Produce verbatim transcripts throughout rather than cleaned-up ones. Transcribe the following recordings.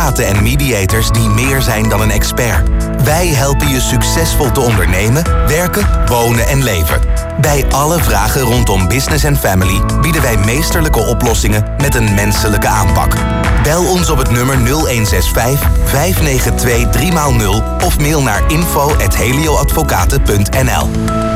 advocaten en mediators die meer zijn dan een expert. Wij helpen je succesvol te ondernemen, werken, wonen en leven. Bij alle vragen rondom business en family bieden wij meesterlijke oplossingen met een menselijke aanpak. Bel ons op het nummer nul een zes vijf, vijf negen twee, drie nul of mail naar info at helioadvocaten punt n l.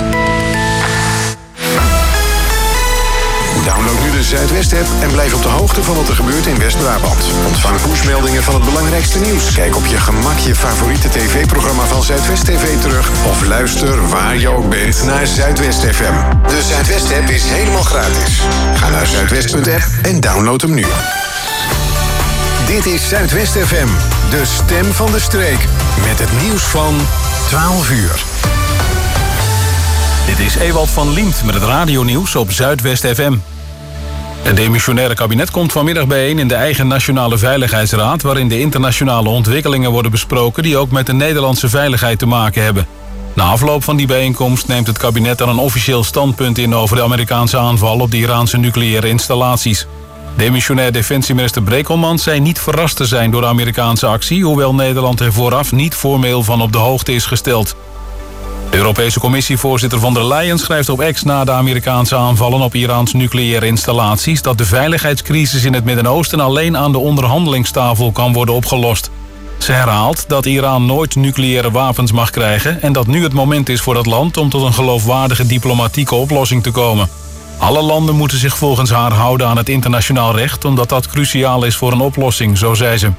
Download nu de Zuidwest-app en blijf op de hoogte van wat er gebeurt in West-Brabant. Ontvang pushmeldingen van het belangrijkste nieuws. Kijk op je gemak je favoriete tv-programma van Zuidwest T V terug. Of luister waar je ook bent naar Zuidwest F M. De Zuidwest-app is helemaal gratis. Ga naar zuidwest punt app en download hem nu. Dit is Zuidwest F M, de stem van de streek. Met het nieuws van twaalf uur. Dit is Ewald van Liemt met het radionieuws op Zuidwest F M. Het demissionaire kabinet komt vanmiddag bijeen in de eigen Nationale Veiligheidsraad, waarin de internationale ontwikkelingen worden besproken die ook met de Nederlandse veiligheid te maken hebben. Na afloop van die bijeenkomst neemt het kabinet dan een officieel standpunt in over de Amerikaanse aanval op de Iraanse nucleaire installaties. Demissionair defensieminister Brekelmans zei niet verrast te zijn door de Amerikaanse actie, hoewel Nederland er vooraf niet formeel van op de hoogte is gesteld. De Europese Commissievoorzitter von der Leyen schrijft op X na de Amerikaanse aanvallen op Iraans nucleaire installaties dat de veiligheidscrisis in het Midden-Oosten alleen aan de onderhandelingstafel kan worden opgelost. Ze herhaalt dat Iran nooit nucleaire wapens mag krijgen en dat nu het moment is voor dat land om tot een geloofwaardige diplomatieke oplossing te komen. Alle landen moeten zich volgens haar houden aan het internationaal recht, omdat dat cruciaal is voor een oplossing, zo zei ze.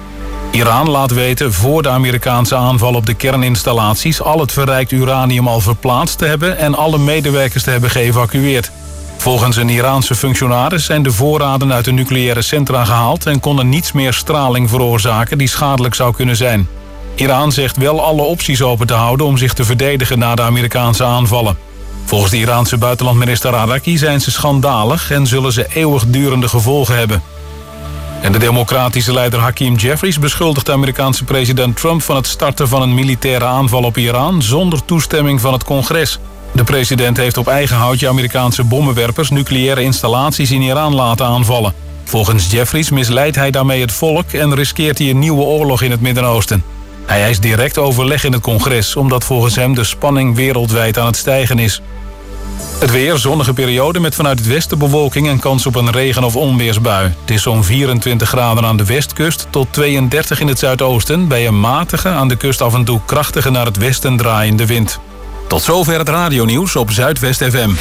Iran laat weten voor de Amerikaanse aanval op de kerninstallaties al het verrijkt uranium al verplaatst te hebben en alle medewerkers te hebben geëvacueerd. Volgens een Iraanse functionaris zijn de voorraden uit de nucleaire centra gehaald en konden niets meer straling veroorzaken die schadelijk zou kunnen zijn. Iran zegt wel alle opties open te houden om zich te verdedigen na de Amerikaanse aanvallen. Volgens de Iraanse buitenlandminister Araki zijn ze schandalig en zullen ze eeuwigdurende gevolgen hebben. En de democratische leider Hakeem Jeffries beschuldigt de Amerikaanse president Trump van het starten van een militaire aanval op Iran zonder toestemming van het congres. De president heeft op eigen houtje Amerikaanse bommenwerpers nucleaire installaties in Iran laten aanvallen. Volgens Jeffries misleidt hij daarmee het volk en riskeert hij een nieuwe oorlog in het Midden-Oosten. Hij eist direct overleg in het congres, omdat volgens hem de spanning wereldwijd aan het stijgen is. Het weer, zonnige periode met vanuit het westen bewolking en kans op een regen- of onweersbui. Het is zo'n vierentwintig graden aan de westkust tot tweeëndertig in het zuidoosten, bij een matige, aan de kust af en toe krachtige naar het westen draaiende wind. Tot zover het radionieuws op Zuidwest F M.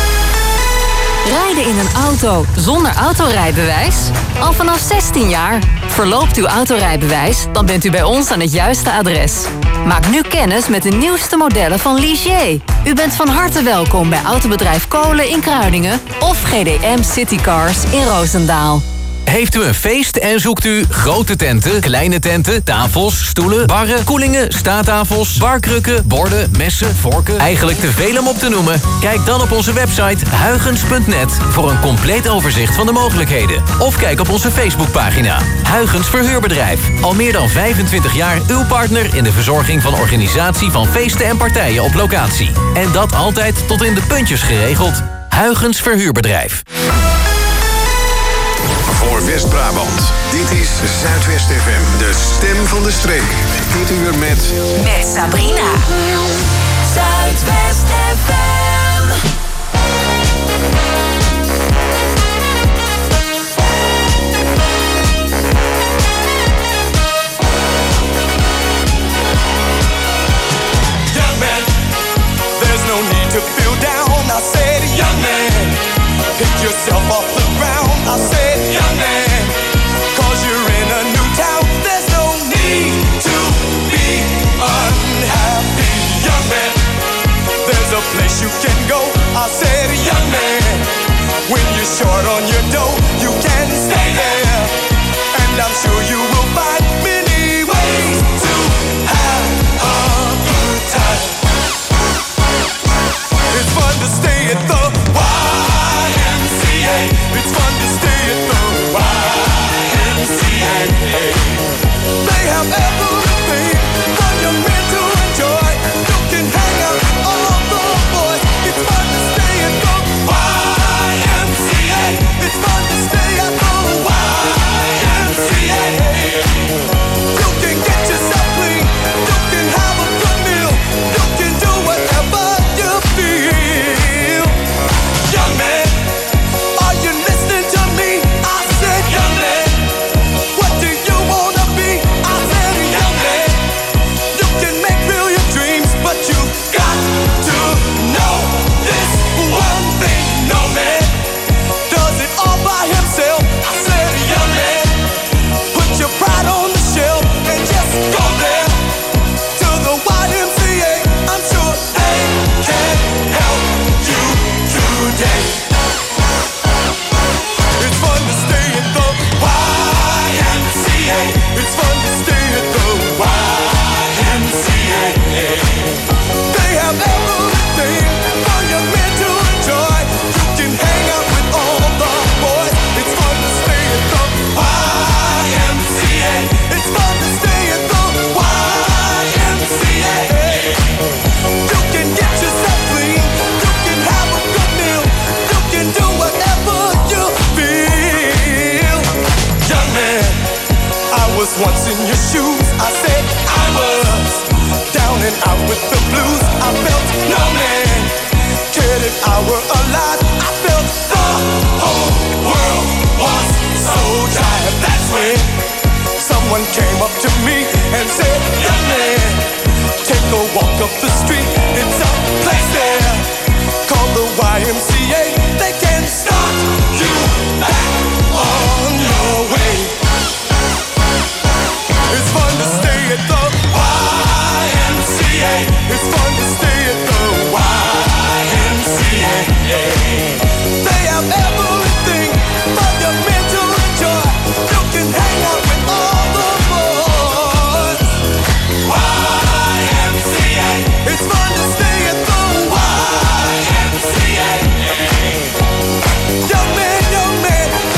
Rijden in een auto zonder autorijbewijs? Al vanaf zestien jaar. Verloopt uw autorijbewijs? Dan bent u bij ons aan het juiste adres. Maak nu kennis met de nieuwste modellen van Ligier. U bent van harte welkom bij Autobedrijf Kolen in Kruiningen of G D M Citycars in Roosendaal. Heeft u een feest en zoekt u grote tenten, kleine tenten, tafels, stoelen, barren, koelingen, staattafels, barkrukken, borden, messen, vorken? Eigenlijk te veel om op te noemen? Kijk dan op onze website huygens punt net voor een compleet overzicht van de mogelijkheden. Of kijk op onze Facebookpagina. Huygens Verhuurbedrijf. Al meer dan vijfentwintig jaar uw partner in de verzorging van organisatie van feesten en partijen op locatie. En dat altijd tot in de puntjes geregeld. Huygens Verhuurbedrijf. Voor West-Brabant. Dit is Zuidwest F M, de stem van de streek. Dit uur met... Met Sabrina. Zuidwest F M. Young man, there's no need to feel down. I said, young man, pick yourself off the ground. I said, young man, cause you're in a new town. There's no need to be unhappy. Young man, there's a place you can go. I said, young man, when you're short on your dough, you can stay there. And I'm sure you will find many ways to have a good time. It's fun to stay at the Y M C A. It's fun to stay at the Y M C A. They have everything for young men to enjoy. You can hang out with all the boys. It's fun to stay at the Y M C A. It's fun to stay at the Y M C A. It's fun to stay at the Y M C A. They have everything for your men to enjoy. You can hang out with all the boys. It's fun to stay at the Y M C A. It's fun to stay at the Y M C A. You can get yourself clean. You can have a good meal. You can do whatever you feel. Young man, I was once in your shoes. I said I was down and out with the blues. I felt no man cared if I were alive. I felt the whole world was so tired. That's when someone came up to me and said, young man, take a walk up the street. It's a place there called the Y M C A. They can start you back on your way. It's fun to stay at the Y M C A. It's fun to stay at the Y M C A. They have everything for your men to enjoy. You can hang out with all the boys. Y M C A. It's fun to stay at the Y M C A. Young man, young man,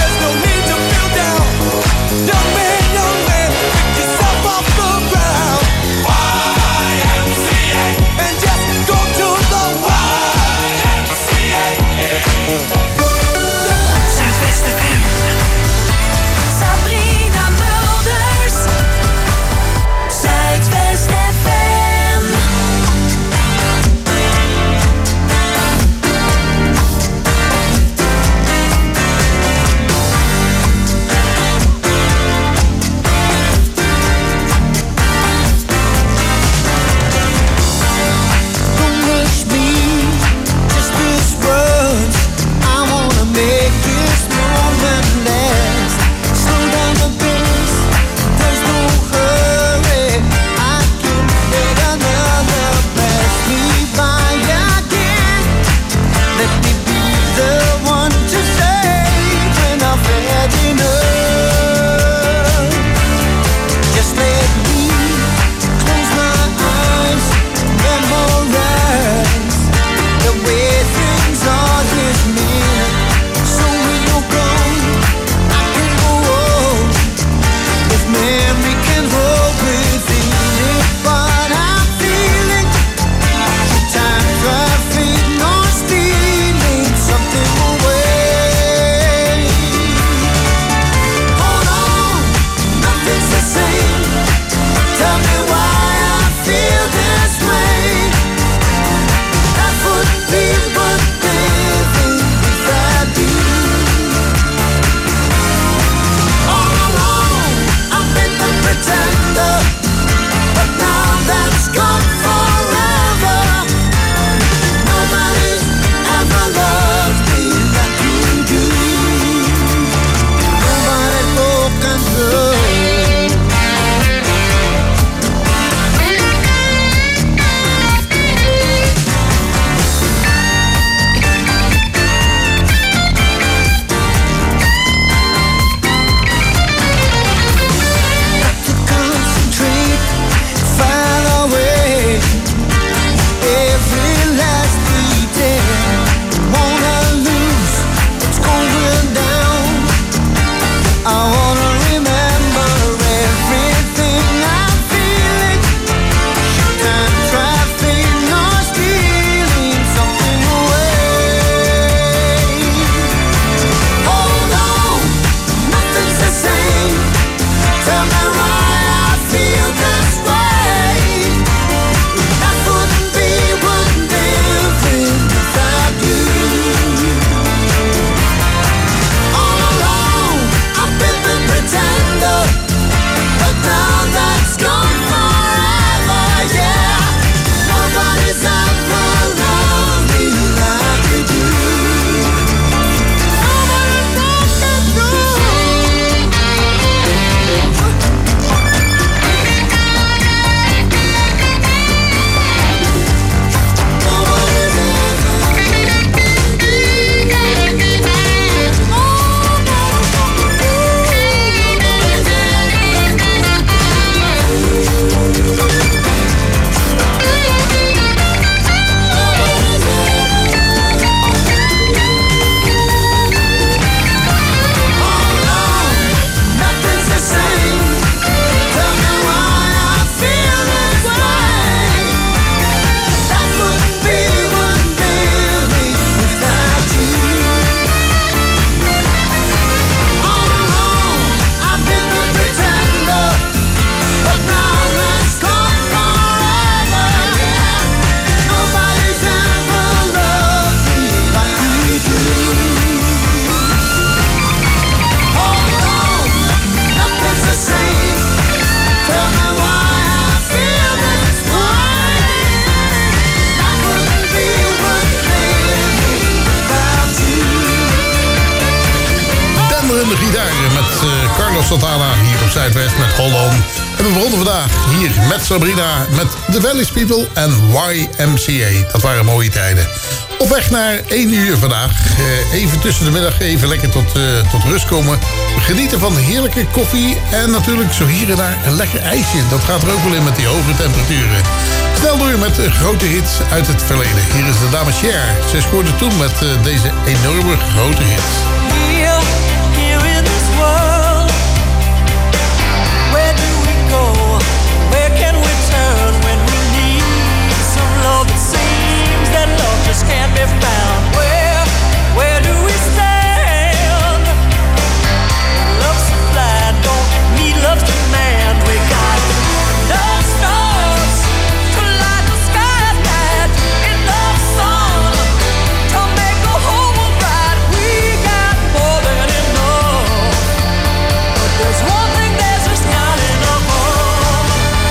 Santana hier op Zuidwest met Hold On. En we begonnen vandaag hier met Sabrina, met The Valley's People en Y M C A. Dat waren mooie tijden. Op weg naar één uur vandaag. Uh, even tussen de middag, even lekker tot, uh, tot rust komen. Genieten van heerlijke koffie en natuurlijk zo hier en daar een lekker ijsje. Dat gaat er ook wel in met die hoge temperaturen. Snel door met uh, grote hits uit het verleden. Hier is de dame Cher. Ze scoorde toen met uh, deze enorme grote hits. Here, here in this world, where do we go? Where can we turn when we need some love? It seems that love just can't be found. Where, where do we stand? Love's a fly, don't need love's command. We got no stars to light the sky at night, enough sun to make the whole world bright. We got more than enough, but there's one thing there's just not enough of.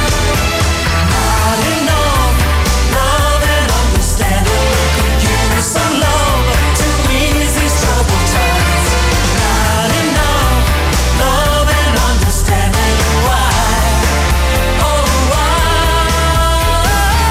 Not enough love and understanding. We could use some love to ease these troubled times. Not enough love and understanding. Why? Oh, why?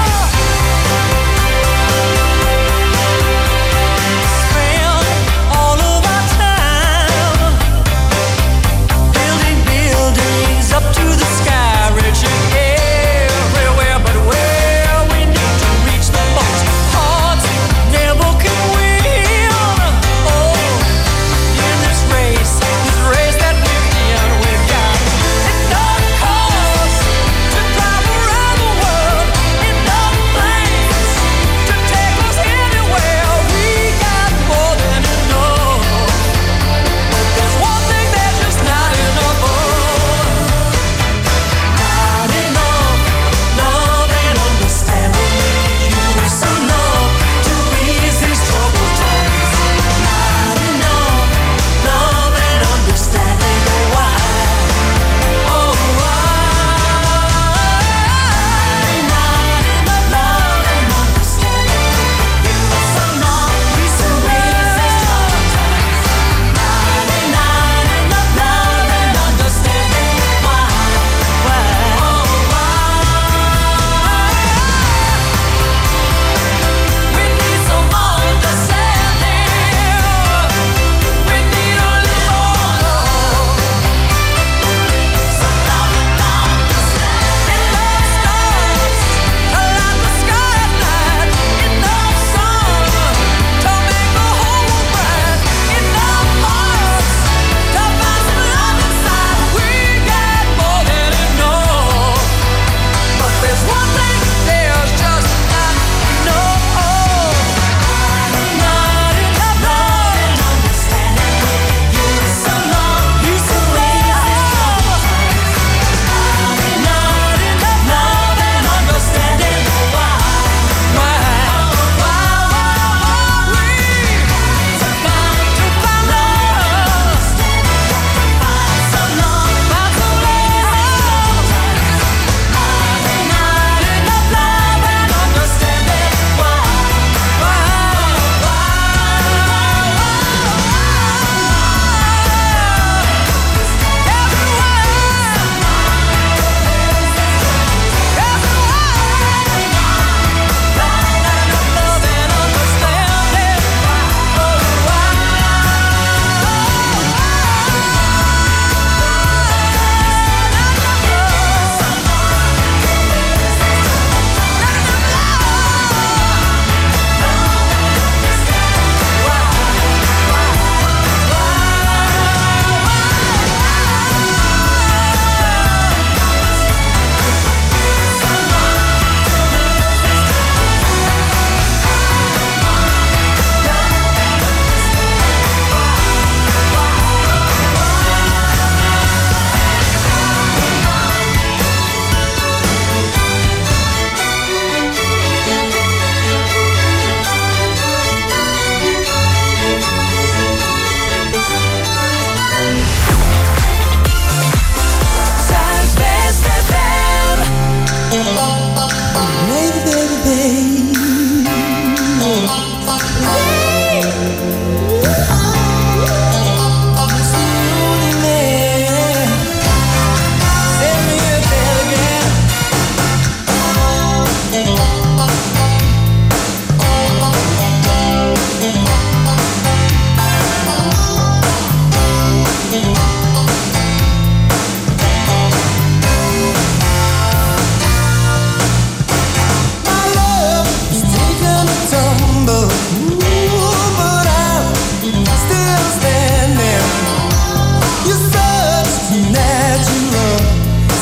Spend all of our time building buildings up to the sky, reaching everywhere, but where we need to reach the most hearts never can win. Oh, in this race, this race that we're in, we've got enough cars to drive around the world, enough planes to take us anywhere. We got more than enough, but there's one thing there's just not enough of.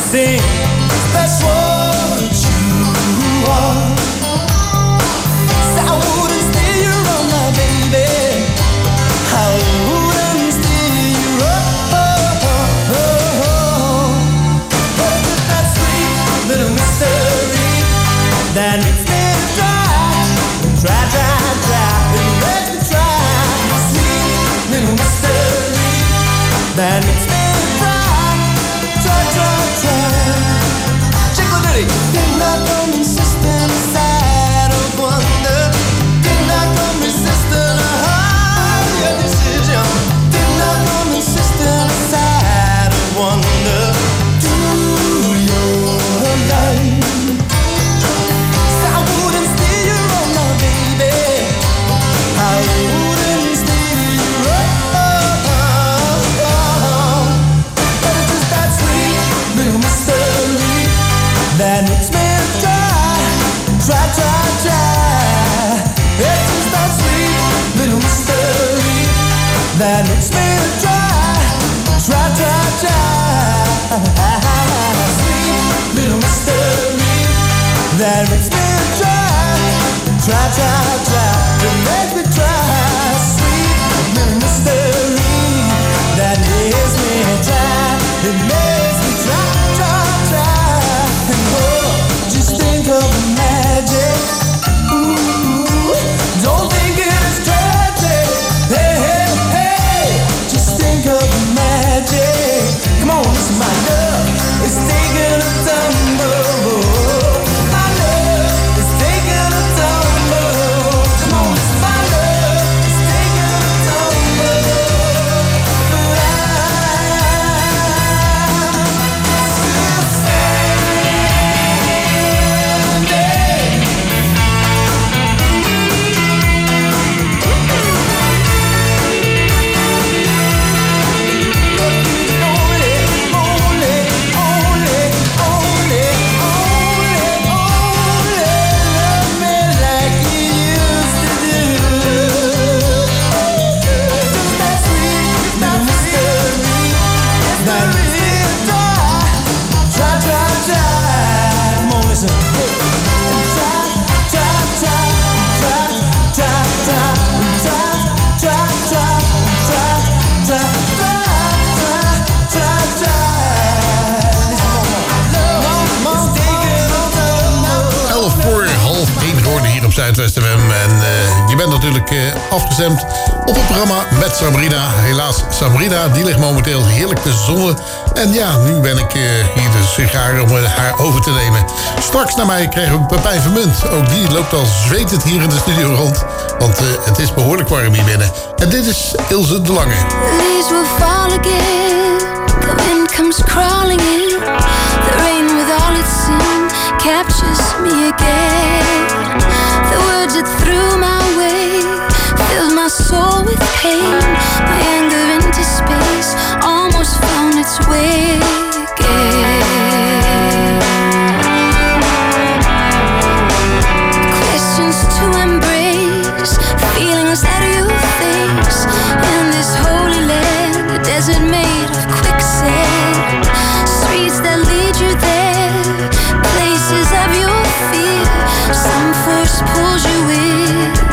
sing. That's what you are. So I wouldn't steer you wrong, my baby. I wouldn't steer you wrong. But it's that sweet little mystery that makes me try, try, try, try. It makes me try. Sweet little mystery that makes me try, try, try, try. Chickle ditty. Did not come insistent inside of wonder. Did not come resistant of your decision. Did not come insistent inside of wonder. Do your life. So I wouldn't steer you wrong, my baby. I wouldn't steer you wrong. But it's just that sweet little mystery that makes me try, try, try, try. It's just that sweet little mystery that makes me try, try, try, try. Sweet little mystery that makes me try, try, try, try. It makes me try. Sweet little mystery that makes me try. It makes me try, try, try. And oh, just think of the magic. Ooh, don't think it is tragic. Hey, hey, hey, just think of the magic. Come on, listen, my love is taking a tumble. My love is taking a tumble. Come on, listen, my love is taking a tumble. But I'm still standing. elf voor half één geworden hier op Zuidwest F M. En uh, je bent natuurlijk uh, afgestemd op het programma met Sabrina. Helaas, Sabrina, die ligt momenteel heerlijk te zonnen. En ja, nu ben ik uh, hier de sigaar om uh, haar over te nemen. Straks naar mij krijgen we Pepijn Vermunt. Ook die loopt al zwetend hier in de studio rond. Want uh, het is behoorlijk warm hier binnen. En dit is Ilse de Lange. Leaves will fall again. The wind comes crawling in. The rain with all its sin captures me again. The words that threw my way filled my soul with pain. My anger into space almost found its way again. Questions to embrace, feelings that you face in this holy land, a desert made of quicksand. Streets that lead you there, places of your fear. Some force pulls you in.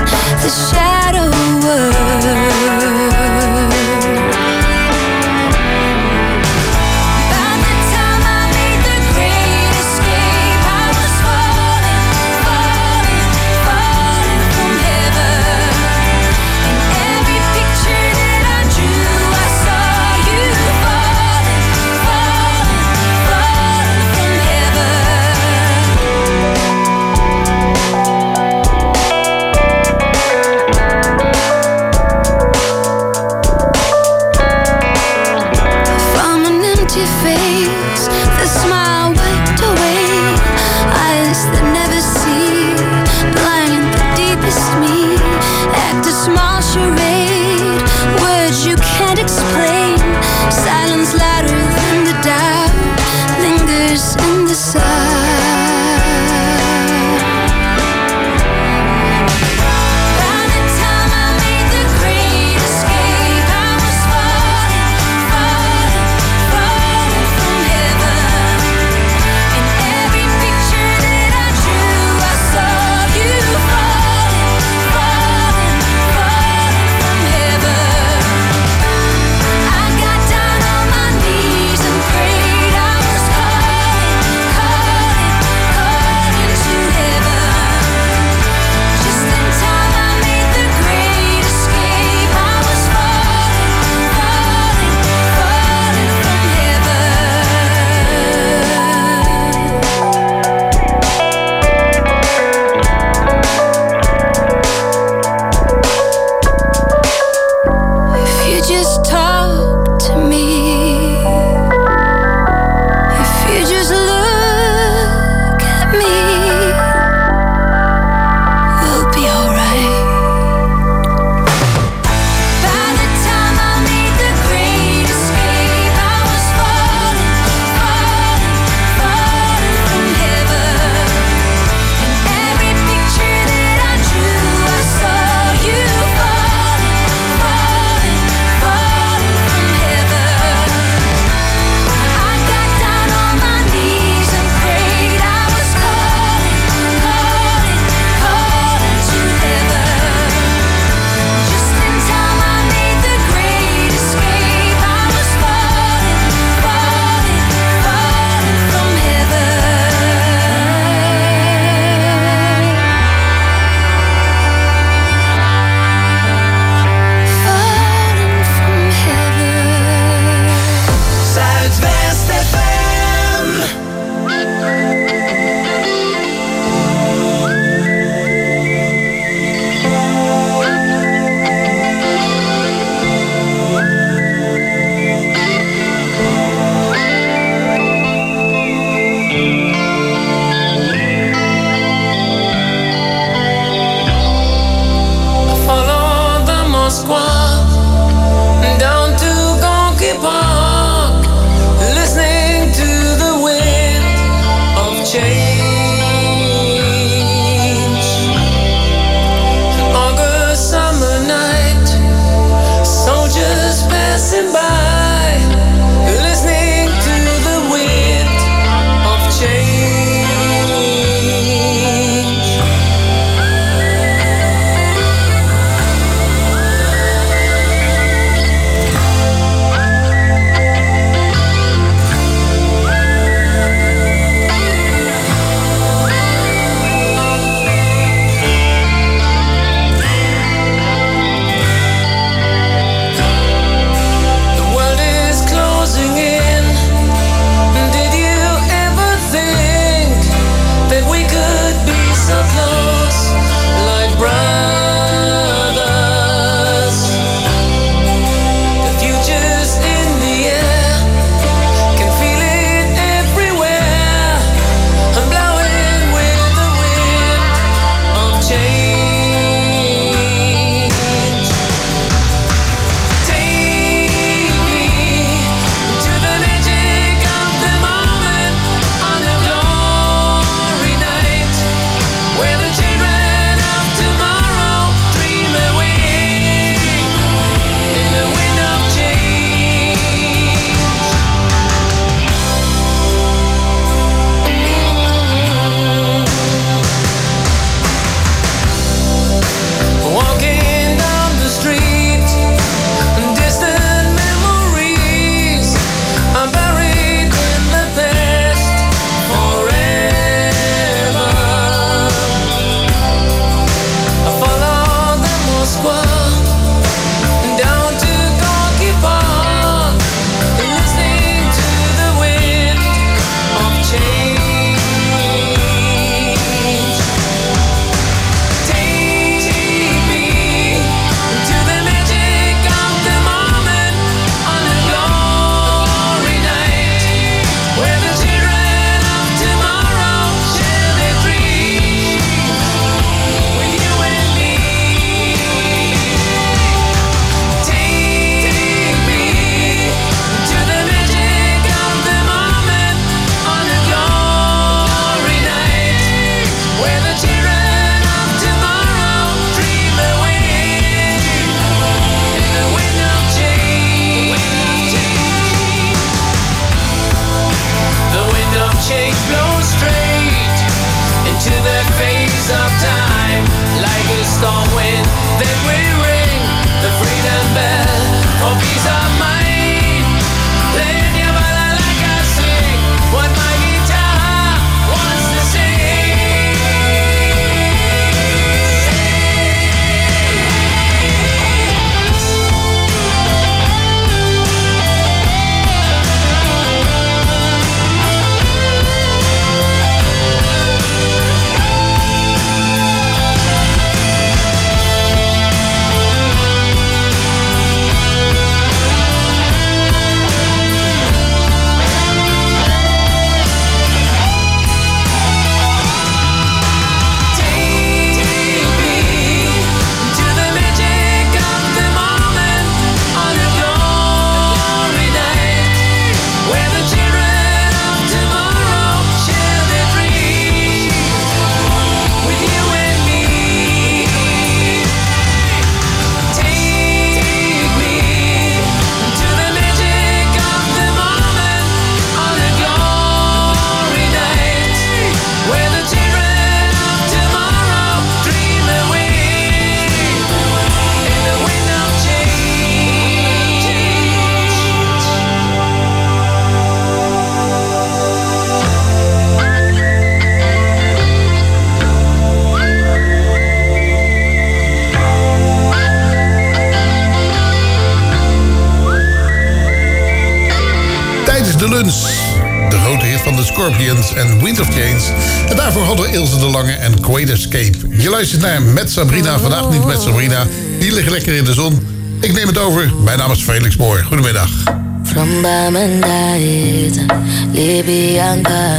Scorpions en Wind of Change. En daarvoor hadden we Ilse de Lange en Quaid Escape. Je luistert naar Met Sabrina. Vandaag niet met Sabrina. Die liggen lekker in de zon. Ik neem het over. Mijn naam is Felix Boer. Goedemiddag. From Bamendait, Libyanka.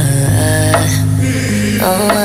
Oh,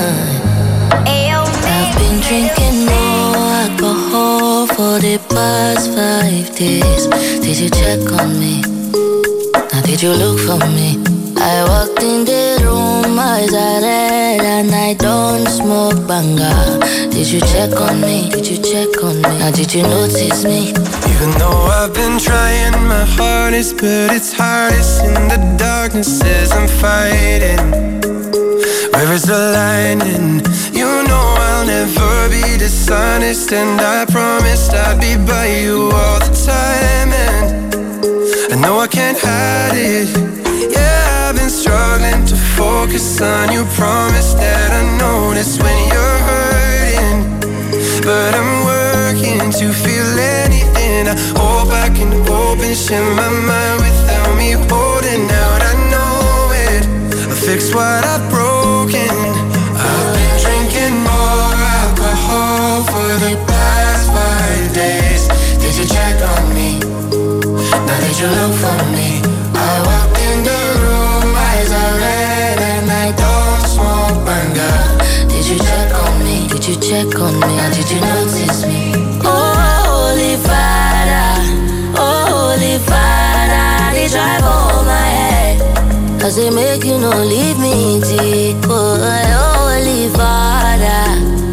I've been drinking more alcohol for the past five days. Did you check on me? Now did you look for me? I walked in the room, eyes are red, and I don't smoke banga. Did you check on me? Did you check on me? Now did you notice me? Even though I've been trying my hardest, but it's hardest in the darkness as I'm fighting. Where is the line? And you know I'll never be dishonest, and I promised I'd be by you all the time. And I know I can't hide it. Yeah, I've been struggling to focus on you. Promise that I notice when you're hurting, but I'm working to feel anything. I hope I can open, share my mind without me holding out. I know it, I fix what I've broken. I've been drinking more alcohol for the past five days. Did you check on me? Now did you look for me? I walked in the room, eyes are red, and I don't smoke banga. Did you check on me? Did you check on me? Now did you notice me? Oh, Holy Father, oh, Holy Father, they drive on my head. Cause they make you no leave me deep. Oh, Holy Father,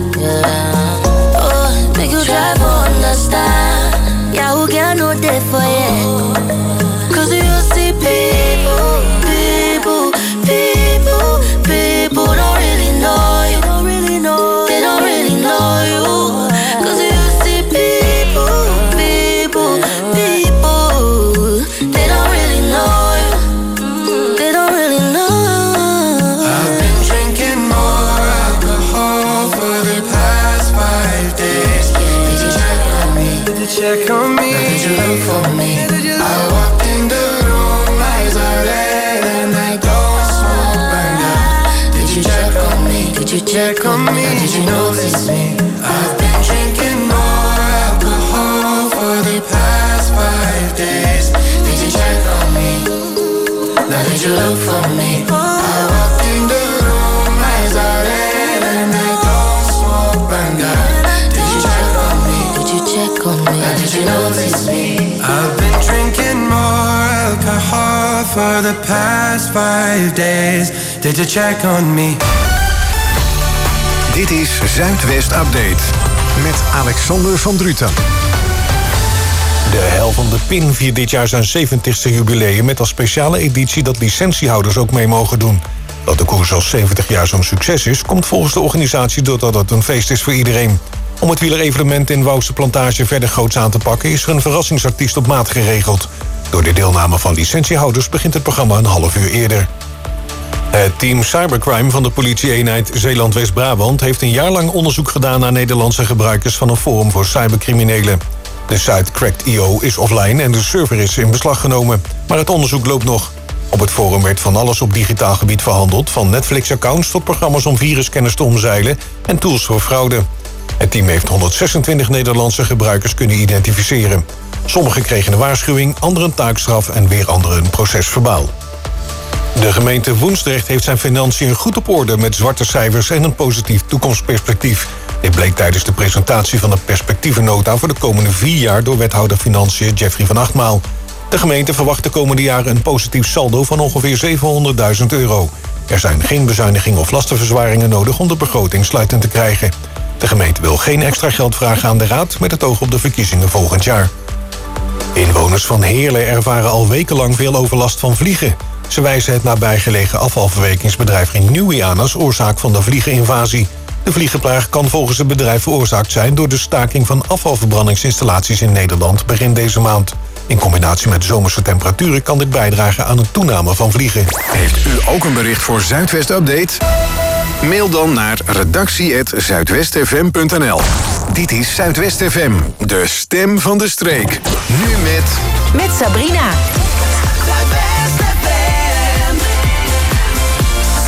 yeah. Oh, make you drive understand. Yeah, who can no day for you? Cause you see people, people, people, people don't really know you. Don't really know. They don't really know you. Cause you see people, people, people, they don't really know you. They don't really know. I've been drinking more alcohol for the past five days. Did you check on me? Did you check on me? Now did you look for me? I walked in the room, eyes are red, and I don't smoke banga. Did you check on me? Did you check on me? Now did you notice me? I've been drinking more alcohol for the past five days. Did you check on me? Now did you look for me? I walked in the room, eyes are red, and I don't smoke banga. Did you check on me? Did you check on me? Now did you notice me? I've been drinking more alcohol for the past five days. Did you check on me? Dit is Zuidwest Update met Alexander van Druten. De Hel van de Pin viert dit jaar zijn zeventigste jubileum met als speciale editie dat licentiehouders ook mee mogen doen. Dat de koers al zeventig jaar zo'n succes is, komt volgens de organisatie doordat het een feest is voor iedereen. Om het wielerevenement in Wouwse Plantage verder groots aan te pakken is er een verrassingsartiest op maat geregeld. Door de deelname van licentiehouders begint het programma een half uur eerder. Het team Cybercrime van de politie-eenheid Zeeland-West-Brabant heeft een jaar lang onderzoek gedaan naar Nederlandse gebruikers van een forum voor cybercriminelen. De site Cracked punt i o is offline en de server is in beslag genomen. Maar het onderzoek loopt nog. Op het forum werd van alles op digitaal gebied verhandeld, van Netflix-accounts tot programma's om virusscanners te omzeilen en tools voor fraude. Het team heeft honderdzesentwintig Nederlandse gebruikers kunnen identificeren. Sommigen kregen een waarschuwing, anderen een taakstraf en weer anderen een procesverbaal. De gemeente Woensdrecht heeft zijn financiën goed op orde met zwarte cijfers en een positief toekomstperspectief. Dit bleek tijdens de presentatie van de perspectievennota voor de komende vier jaar door wethouder Financiën Jeffrey van Achtmaal. De gemeente verwacht de komende jaren een positief saldo van ongeveer zevenhonderdduizend euro. Er zijn geen bezuinigingen of lastenverzwaringen nodig om de begroting sluitend te krijgen. De gemeente wil geen extra geld vragen aan de raad met het oog op de verkiezingen volgend jaar. Inwoners van Heerlen ervaren al wekenlang veel overlast van vliegen. Ze wijzen het nabijgelegen afvalverwerkingsbedrijf Renewi aan als oorzaak van de vliegeninvasie. De vliegenplaag kan volgens het bedrijf veroorzaakt zijn door de staking van afvalverbrandingsinstallaties in Nederland begin deze maand. In combinatie met zomerse temperaturen kan dit bijdragen aan een toename van vliegen. Heeft u ook een bericht voor Zuidwest Update? Mail dan naar redactie apenstaartje zuidwest f m punt n l. Dit is Zuidwest F M, de stem van de streek. Nu met... Met Sabrina.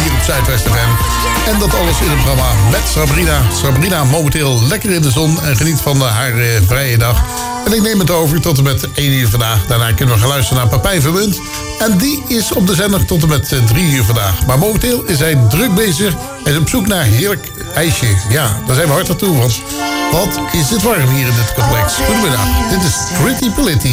hier op Zuidwest F M. En dat alles in het programma met Sabrina. Sabrina momenteel lekker in de zon en geniet van haar uh, vrije dag. En ik neem het over tot en met één uur vandaag. Daarna kunnen we gaan luisteren naar Papijn Vermunt. En die is op de zender tot en met drie uur vandaag. Maar momenteel is hij druk bezig. Hij is op zoek naar heerlijk ijsje. Ja, daar zijn we hard naartoe, want wat is het warm hier in dit complex. Goedemiddag, dit is Pretty Polity.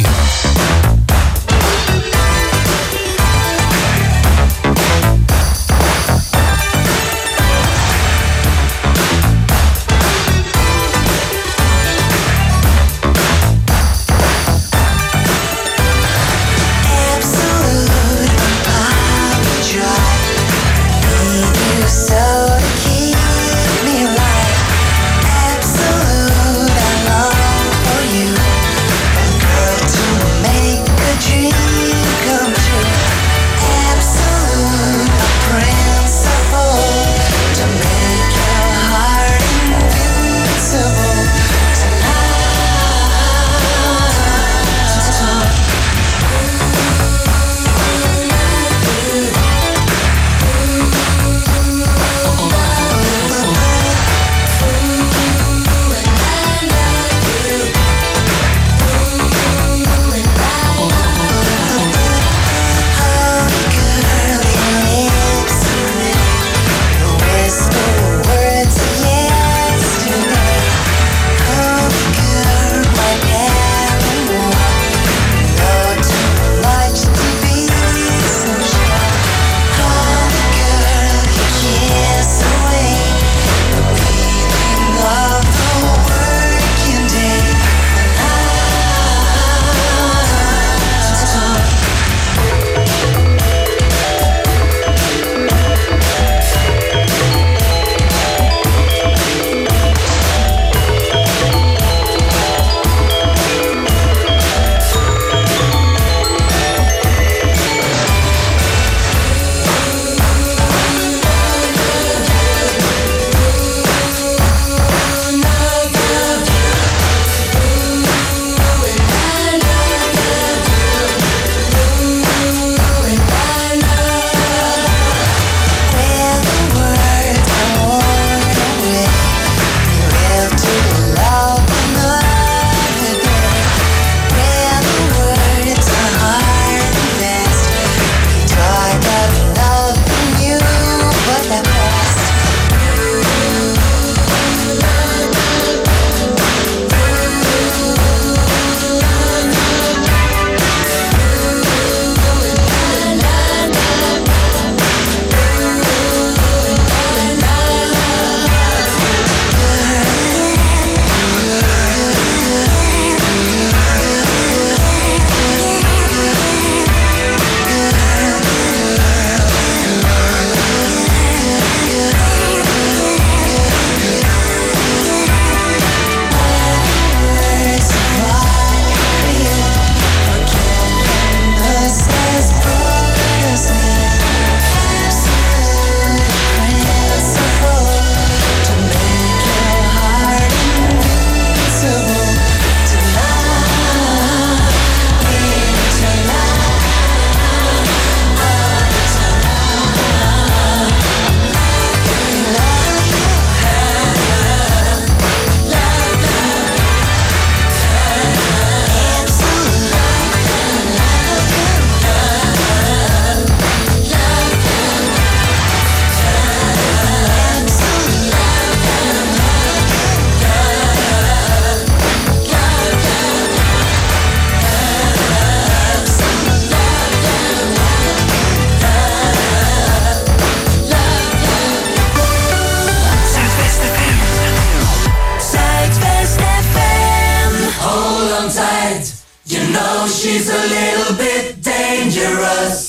she's a little bit dangerous.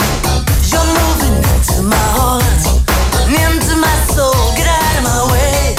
Into my soul, get out of my way.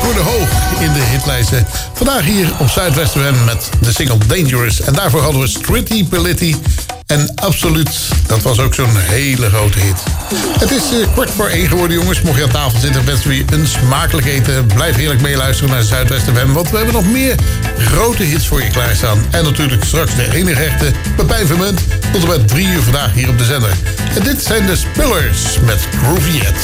scoorde hoog in de hitlijsten. Vandaag hier op Zuidwest F M met de single Dangerous. En daarvoor hadden we Stritty Pility en Absoluut. Dat was ook zo'n hele grote hit. Het is uh, kwart voor één geworden, jongens. Mocht je aan tafel zitten, wensen we je een smakelijk eten. Blijf heerlijk meeluisteren naar Zuidwest F M, want we hebben nog meer grote hits voor je klaarstaan. En natuurlijk straks de enige echte Pepijn Vermunt tot en met drie uur vandaag hier op de zender. En dit zijn de Spillers met Groovy Yet.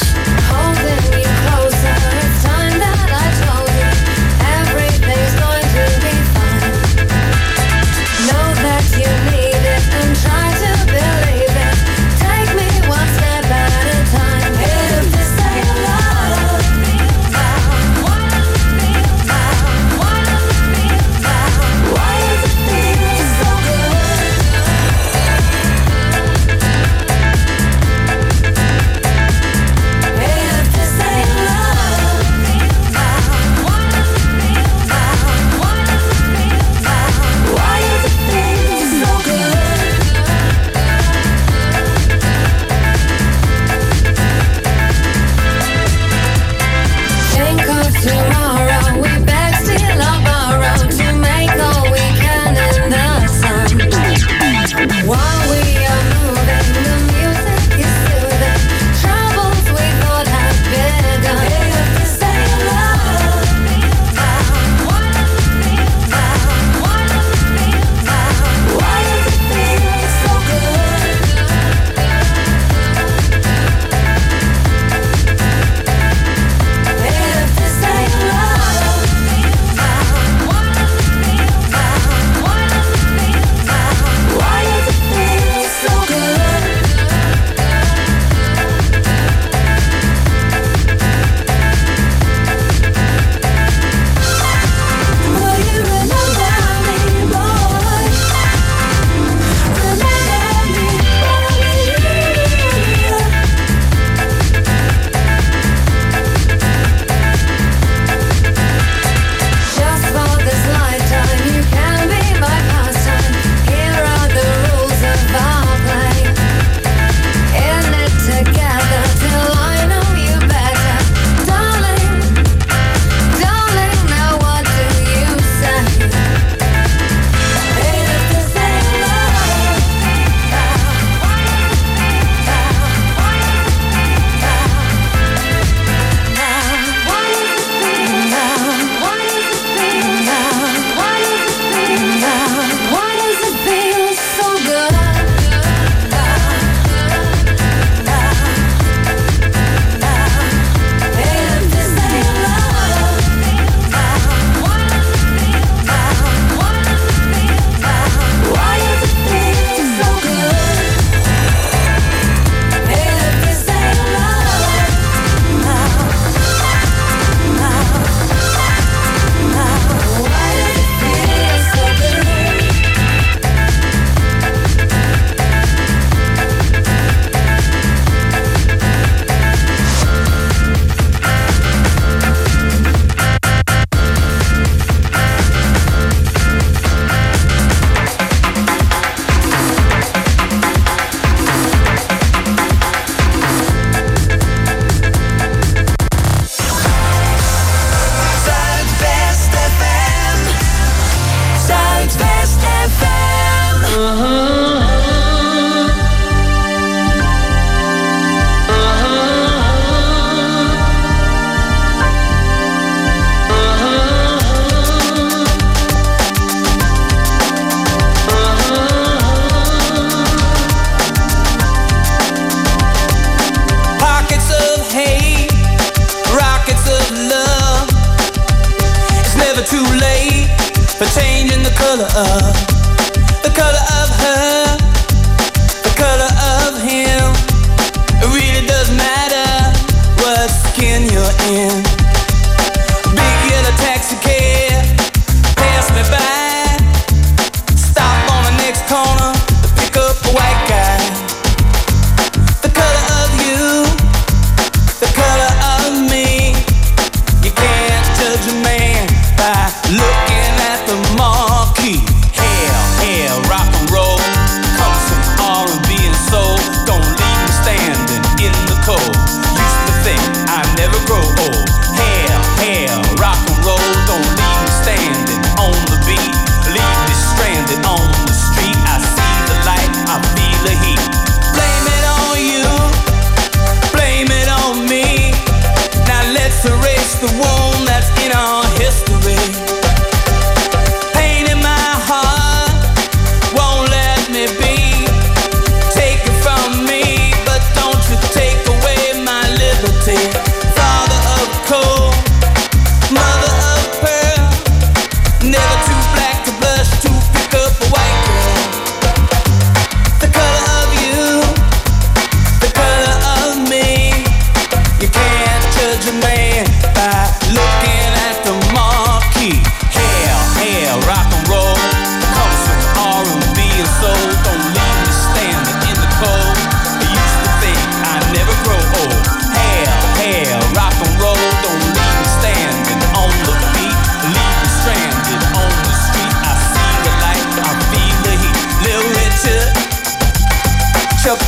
Looking at the marquee. Hey.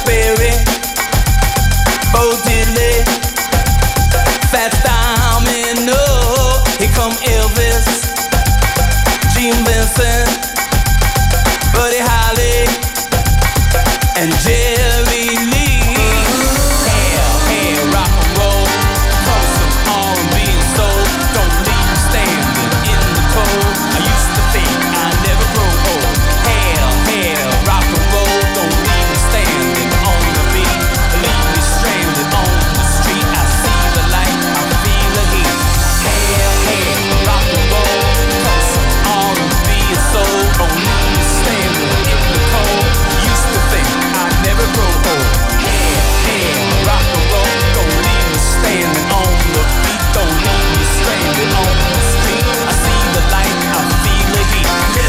Berry, Bo Diddley, Fats Domino. Here come Elvis, Gene Vincent, Buddy Holly, and Jerry Lee. Hail, hail, rock and roll, throw some R and B and soul. Don't leave me standing in the cold. I used to think I never grow old. Hail, hail, rock and roll, don't leave me standing on the beat. Leave me stranded on the street. I see the light, I feel the heat. Hail, hail, rock and roll, throw some R and B and soul. Don't leave me standing in the cold. Used to think I'd never grow old. Hail, hail, rock and roll, don't leave me standing on the beat. Don't leave me stranded on the street. I see the light, I feel the heat.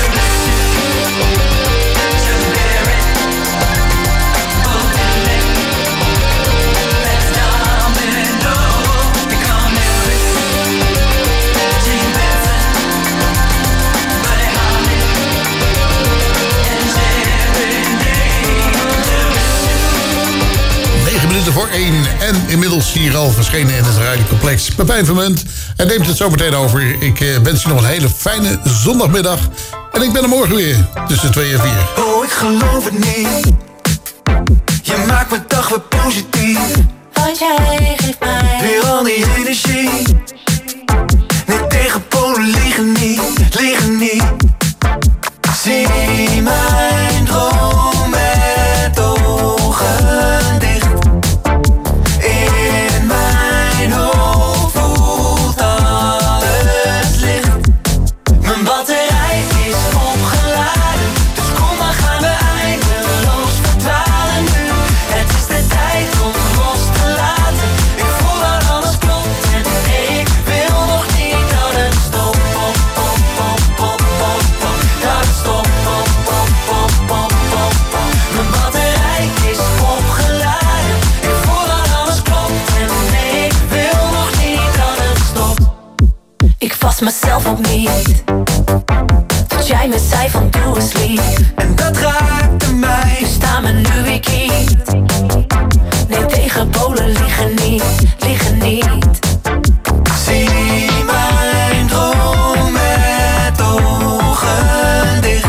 negen minuten voor één en inmiddels hier al verschenen in het radiocomplex. Pepijn van Munt, hij neemt het zo meteen over. Ik eh, wens je nog een hele fijne zondagmiddag. En ik ben er morgen weer tussen twee en vier. Oh, ik geloof het niet. Je maakt mijn dag weer positief. Want jij geeft mij weer al die energie. Nee, tegen Polen liggen niet, liggen niet. Zie mijn droom met ogen dicht. In mijn hoofd voelt alles licht. Mijn batterij is opgeladen, dus kom dan gaan we eindeloos verdwalen nu. Het is de tijd om los te laten. Ik voel dat alles klopt en ik wil nog niet dat het stopt. Pop, pop, pop, pop, pop, pop. Dat het stopt. Pop, pop, pop, pop, pop, pop. Mijn batterij is opgeladen. Ik voel dat alles klopt en ik wil nog niet dat het stopt. Ik was mezelf ook niet, tot jij me zei van doe eens lief. En dat raakte mij, nu staan me nu weer kiet. Nee, tegen Polen liggen niet, liggen niet. Zie mijn droom met ogen dicht.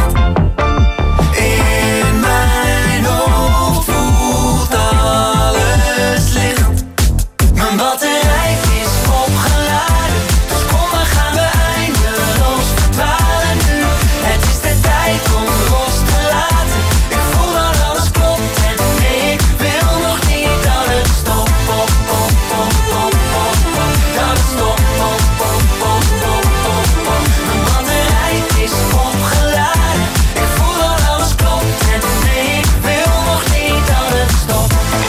In mijn hoofd voelt alles licht. Mijn batterij is opgeladen, dus kom dan gaan we eindeloos verdwalen nu. Het is de tijd om los te laten. Ik voel dat alles klopt en ik wil nog niet dat het stopt. Pop, pop, pop, pop, pop, pop. Dat het stopt. Pop, pop, pop, pop, pop, pop. Mijn batterij is opgeladen. Ik voel dat alles klopt en ik wil nog niet dat het stopt.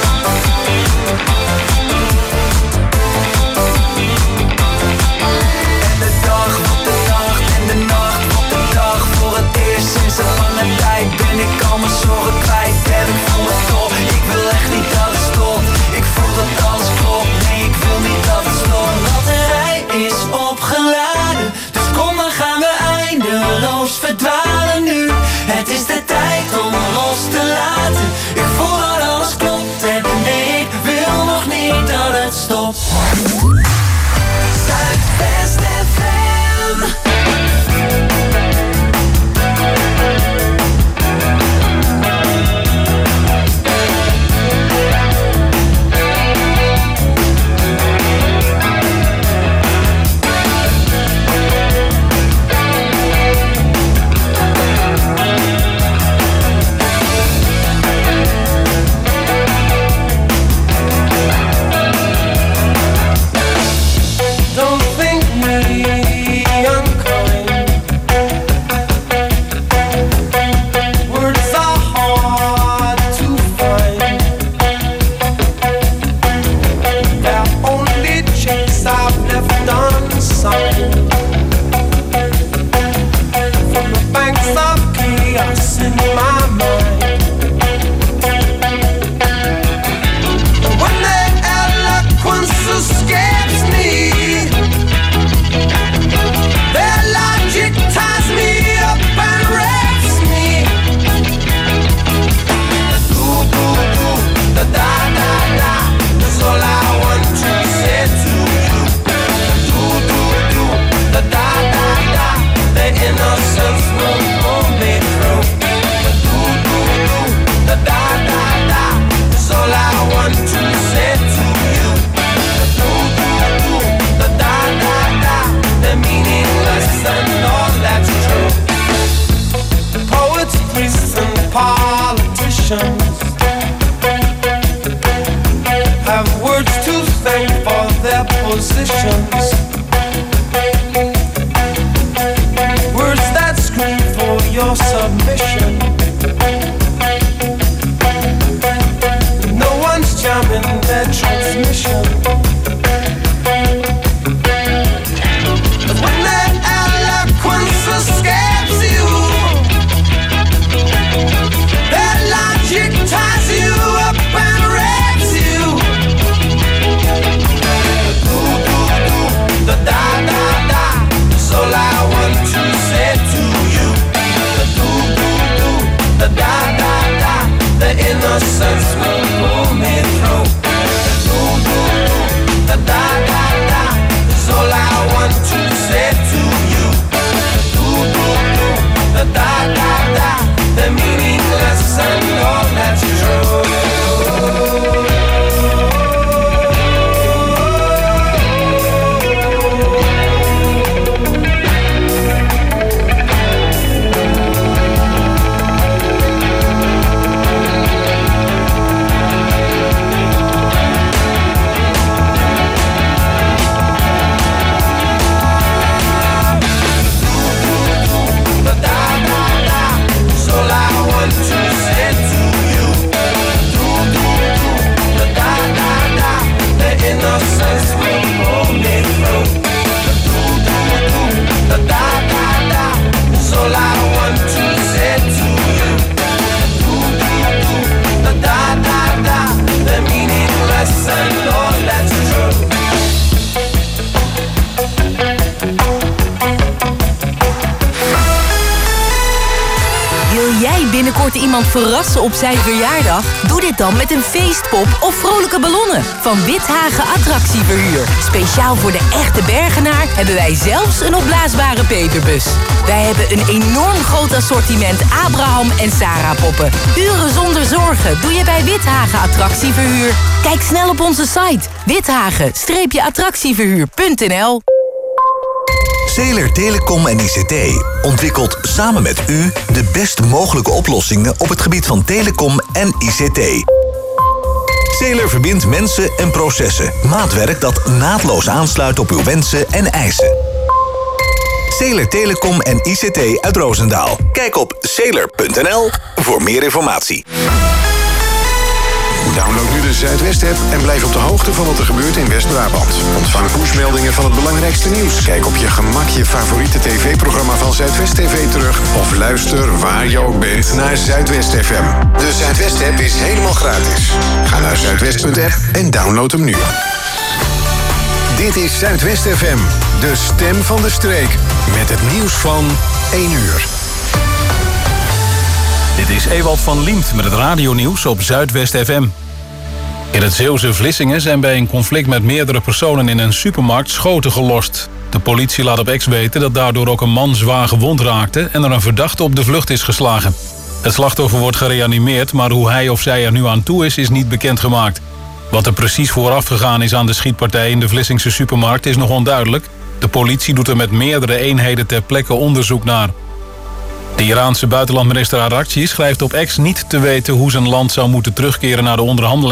En de dag wordt de nacht en de nacht wordt de dag. Voor het eerst sinds een lange tijd ben ik al mijn zorgen kwijt. En ik voel het top, ik wil echt niet dat het stopt. Ik voel dat alles klopt, nee ik wil niet dat het stopt. Mijn batterij is opgeladen, dus kom dan gaan we eindeloos verdwalen nu. Het is de tijd om los te laten. Ik voel dat alles klopt en ik wil nog niet dat het stopt. Zuidwest F M. suspicions. Words that scream for your submission. No one's jamming their transmission. When their eloquence escapes you, their logic ties you up and rapes you. Do, do, do, the da, da, da, is all I want to say to you. The do, do, do, the da, da, da, the innocence will pull me through. The do, do, do, the da, da, da, is all I want to say to you. The do, do, do, the da, da, da, the meaningless and all that's true. Binnenkort iemand verrassen op zijn verjaardag? Doe dit dan met een feestpop of vrolijke ballonnen van Withagen Attractieverhuur. Speciaal voor de echte Bergenaar hebben wij zelfs een opblaasbare peperbus. Wij hebben een enorm groot assortiment Abraham en Sarah poppen. Uren zonder zorgen doe je bij Withagen Attractieverhuur. Kijk snel op onze site withagen attractieverhuur punt n l. Zeeler Telecom en I C T ontwikkelt samen met u de best mogelijke oplossingen op het gebied van telecom en I C T. Zeeler verbindt mensen en processen. Maatwerk dat naadloos aansluit op uw wensen en eisen. Zeeler Telecom en I C T uit Roosendaal. Kijk op zeeler punt n l voor meer informatie. Download nu de Zuidwest-app en blijf op de hoogte van wat er gebeurt in West-Brabant. Ontvang pushmeldingen van het belangrijkste nieuws. Kijk op je gemak je favoriete tv-programma van Zuidwest T V terug. Of luister waar je ook bent naar Zuidwest F M. De Zuidwest-app is helemaal gratis. Ga naar zuidwest punt app en download hem nu. Dit is Zuidwest F M, de stem van de streek. Met het nieuws van één uur. Dit is Ewald van Liemt met het radionieuws op Zuidwest F M. In het Zeeuwse Vlissingen zijn bij een conflict met meerdere personen in een supermarkt schoten gelost. De politie laat op X weten dat daardoor ook een man zwaar gewond raakte en er een verdachte op de vlucht is geslagen. Het slachtoffer wordt gereanimeerd, maar hoe hij of zij er nu aan toe is, is niet bekendgemaakt. Wat er precies vooraf gegaan is aan de schietpartij in de Vlissingse supermarkt is nog onduidelijk. De politie doet er met meerdere eenheden ter plekke onderzoek naar. De Iraanse buitenlandminister Arakci schrijft op X niet te weten hoe zijn land zou moeten terugkeren naar de onderhandelingen.